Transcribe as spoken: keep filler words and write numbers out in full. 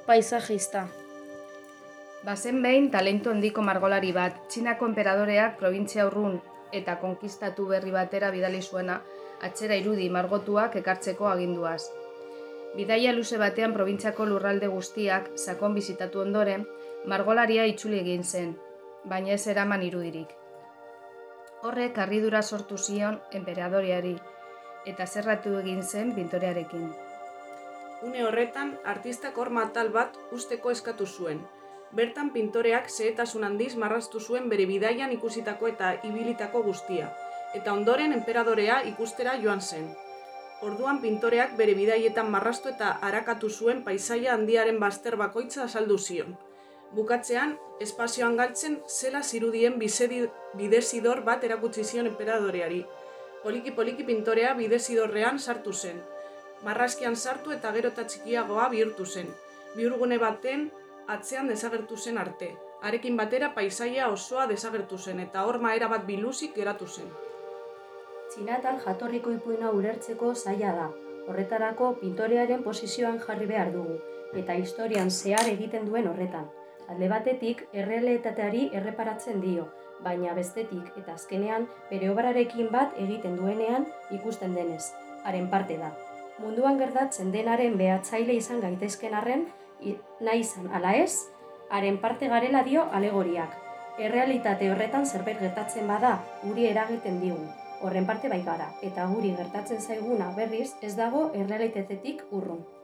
paisajista. Bazen behin talentu handiko margolari bat, Txinako enperadoreak probintzia urrun eta konkistatu berri batera bidali zuena, atzera irudi margotuak ekartzeko aginduaz. Bidaia luze batean probintziako lurralde guztiak sakon bizitatu ondoren, margolaria itzuli egin zen, baina ez eraman irudirik. Horrek harridura sortu zion enperadoreari, eta zerratu egin zen pintorearekin. Une horretan, artistak horma atal bat usteko eskatu zuen. Bertan pintoreak xehetasun handiz marraztu zuen bere bidaian ikusitako eta ibilitako guztia, eta ondoren enperadorea ikustera joan zen. Orduan pintoreak bere bidaietan marraztu eta arakatu zuen paisaia handiaren bazter bakoitza azaldu zion. Bukatzean, espazioan galtzen zela zirudien bidezidor bat erakutsi zion enperadoreari. Poliki-poliki pintorea bidezidorrean sartu zen. Marrazkian sartu eta gero eta txikiagoa bihurtu zen. Bihurgune baten atzean desagertu zen arte. Harekin batera paisaia osoa desagertu zen eta horma erabat biluzik geratu zen. Txinatar jatorriko ipuina ulertzeko zaila da. Horretarako pintorearen posizioan jarri behar dugu, eta historian zehar egiten duen horretan. Alde batetik, errealitateari erreparatzen dio, baina bestetik eta azkenean bere obrarekin bat egiten duenean ikusten denez, haren parte da. Munduan gertatzen denaren behatzaile izan gaitezken arren, nahi izan ala ez, haren parte garela dio alegoriak. Errealitate horretan zerbait gertatzen bada, guri eragiten digu. Horren parte bai gara, eta guri gertatzen zaiguna berriz ez dago errealitatetik urrun.